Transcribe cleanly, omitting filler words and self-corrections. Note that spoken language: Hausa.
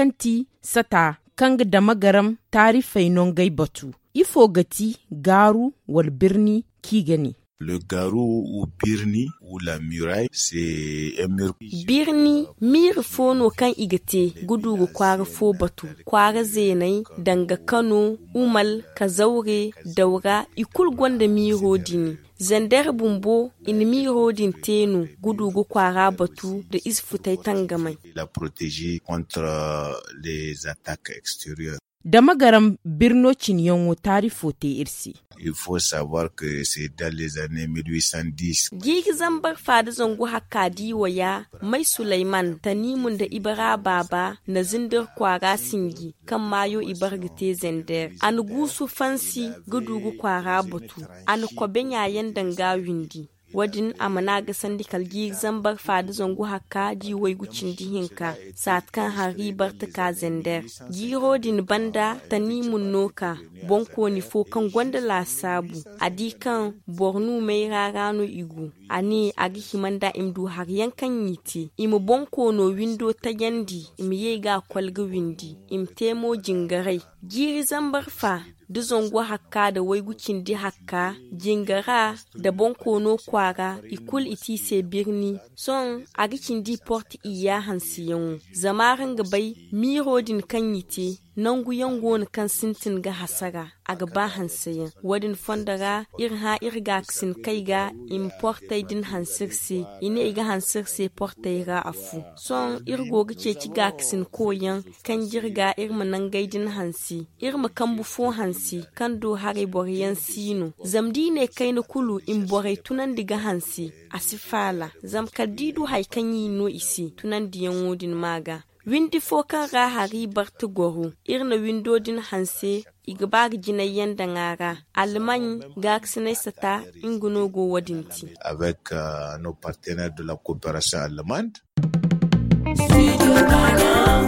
kanti sata kanga da magaram tarifai non gai batu. Ifo gati garu wal birni ki gani. Le garou ou birni ou la muraille, c'est un mur. Birni mir fono kan igate gudu kwara fo batu. Kwara zenai danga Kano, Umal, Kazaure, Daura, ikul gwanda miro dini. Zandar bumbo in miro din tenu gudu kwara batu da isfutai tangamai. La protéger contre les attaques extérieures. Da magaram birnocin yanwo tarifote irsi. Il faut savoir que c'est dans les années 1810. Gigi zambar fada zango haka diwaya mai Sulaiman tanimun da ibara baba na zindar kwara singi kan mayo ibargite zender. An gusu fansi gudugu kwara batu. An kwaben yayan danga windi. Wadin amana ga sandikal gi zambar fada zongu haka di wai gucin dihinka satkan hari bartaka zender gi rodin banda tanimun noka bonko ni fo kan gwanda la sabu adikan bornu mai rarano igu ani agi himanda imdu har yankan yiti imu bonko no windo ta yandi imu yega kwalga windi im temo jingarai gi zambar fa da zongo hakka da waigucin di hakka jingara da bonkono kwara ikul iti se birni son agicin di port iya hansiyan zamarin gabai mirodin kan yite nan guyan gona kan sintin ga hasara a gaba hansayin wadin fondara irha irgaksin kai ga importai din hansirse ine iga hansirse portai ga afu son irgo gice ci gaksin koyan kan jirga irma nan gaidin hansi irma kan bufo hansi kan do hare boriyan sino zamdi ne kai na kulu in borai tunan diga hansi asifala zam kadidu haikan yi no isi tunan diyan wodin maga windi fokan ra hari bartu goru irna windodin hanse igbar jinayyan da ngara alman gaksine sata inguno go wadinti avec nos partenaires de la coopération allemande.